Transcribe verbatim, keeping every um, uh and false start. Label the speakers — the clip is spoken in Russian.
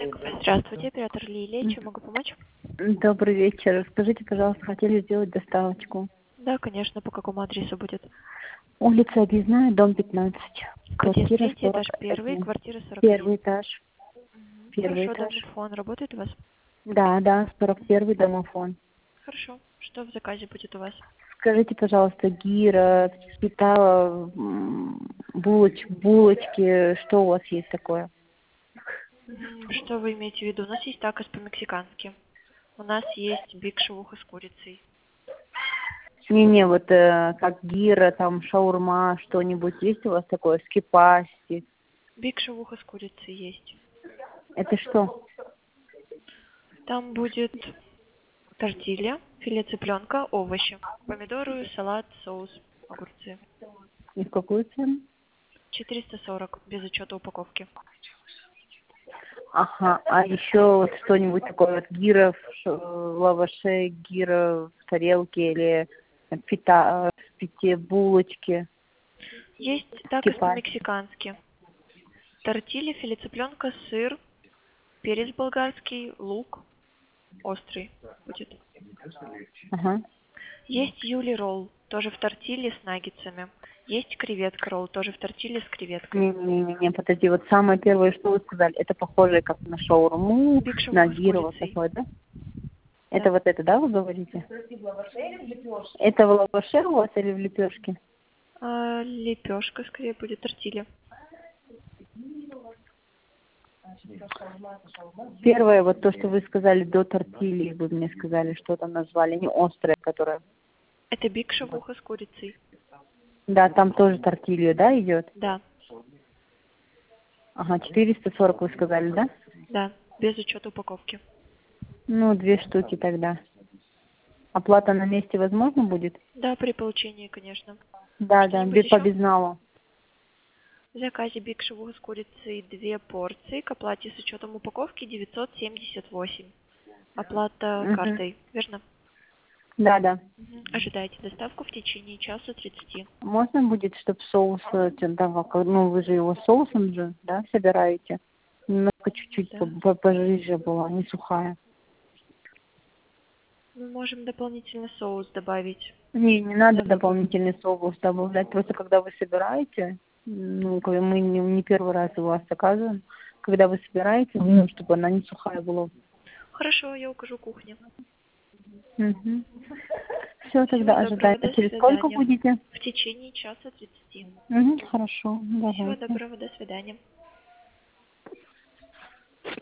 Speaker 1: Здравствуйте, оператор Лилия. Чем могу помочь?
Speaker 2: Добрый вечер. Скажите, пожалуйста, хотели сделать доставочку.
Speaker 1: Да, конечно. По какому адресу будет?
Speaker 2: Улица Объездная, дом пятнадцать.
Speaker 1: Подъезд
Speaker 2: Квартира
Speaker 1: третий, этаж
Speaker 2: сорок
Speaker 1: первый,
Speaker 2: один.
Speaker 1: квартира сорок один.
Speaker 2: Первый этаж. Первый
Speaker 1: Хорошо,
Speaker 2: этаж.
Speaker 1: домофон работает у вас?
Speaker 2: Да, да, сорок первый домофон.
Speaker 1: Хорошо. Что в заказе будет у вас?
Speaker 2: Скажите, пожалуйста, гира, питала, м, булоч, булочки, что у вас есть такое?
Speaker 1: Мгм. Что вы имеете в виду? У нас есть такос по-мексикански. У нас есть биг шавуха с курицей.
Speaker 2: Не-не, вот э, как гира, там шаурма, что-нибудь есть у вас такое? Скипасти.
Speaker 1: Биг шавуха с курицей есть.
Speaker 2: Это что?
Speaker 1: Там будет тортилья, филе цыпленка, овощи, помидоры, салат, соус, огурцы.
Speaker 2: И в какую цену?
Speaker 1: четыреста сорок без учета упаковки.
Speaker 2: Ага, а еще вот что-нибудь такое, вот гира в ш- в лаваше, гира в тарелке или пита, в пяте булочки,
Speaker 1: Есть такос
Speaker 2: кипать.
Speaker 1: по-мексикански. Тортилья, филе цыпленка, сыр, перец болгарский, лук острый будет.
Speaker 2: Ага.
Speaker 1: Есть юли ролл, тоже в тортилье с наггетсами. Есть креветка ролл, тоже в тортилье с креветкой.
Speaker 2: Не-не-не, подожди, вот самое первое, что вы сказали, это похоже как на шаурму,
Speaker 1: Биг
Speaker 2: на
Speaker 1: шавуха с
Speaker 2: гира вот
Speaker 1: курицей.
Speaker 2: такое, да? Это
Speaker 1: Да.
Speaker 2: вот это, да, вы говорите? Это в лаваше у вас или в лепешке?
Speaker 1: А, лепешка скорее будет тортилья.
Speaker 2: Первое, вот то, что вы сказали до тортильи, вы мне сказали, что там назвали, не острое, которое.
Speaker 1: Это биг шавуха с курицей.
Speaker 2: Да, там тоже тортилья, да, идет?
Speaker 1: Да,
Speaker 2: Ага, четыреста сорок вы сказали, да?
Speaker 1: да, без учета упаковки.
Speaker 2: Ну, две штуки тогда. Оплата на месте возможно будет?
Speaker 1: Да, при получении, конечно.
Speaker 2: Да, да,
Speaker 1: Что-нибудь
Speaker 2: без, по
Speaker 1: еще?
Speaker 2: безналу.
Speaker 1: В заказе биг шавуха с курицей две порции к оплате с учетом упаковки девятьсот семьдесят восемь. Оплата
Speaker 2: Угу.
Speaker 1: картой, верно?
Speaker 2: Да, да.
Speaker 1: Мгм. Ожидайте доставку в течение часа тридцати.
Speaker 2: Можно будет, чтобы соус, э, тем, да, как- ну, вы же его соусом же, да, собираете? Немножко чуть-чуть по-
Speaker 1: Да.
Speaker 2: по- пожиже была, не сухая.
Speaker 1: Мы можем дополнительный соус добавить.
Speaker 2: Не, не надо
Speaker 1: Когда вы будете?
Speaker 2: дополнительный соус добавлять. Просто когда вы собираете, ну, как бы мы не, не первый раз у вас заказываем, когда вы собираете, ну, чтобы она не сухая была.
Speaker 1: Хорошо, я укажу кухне.
Speaker 2: Угу. Все,
Speaker 1: Всего
Speaker 2: тогда ожидаем.
Speaker 1: доброго, до
Speaker 2: Через сколько
Speaker 1: свидания.
Speaker 2: будете?
Speaker 1: В течение часа тридцати.
Speaker 2: Угу, хорошо,
Speaker 1: Всего
Speaker 2: давайте.
Speaker 1: доброго, до свидания.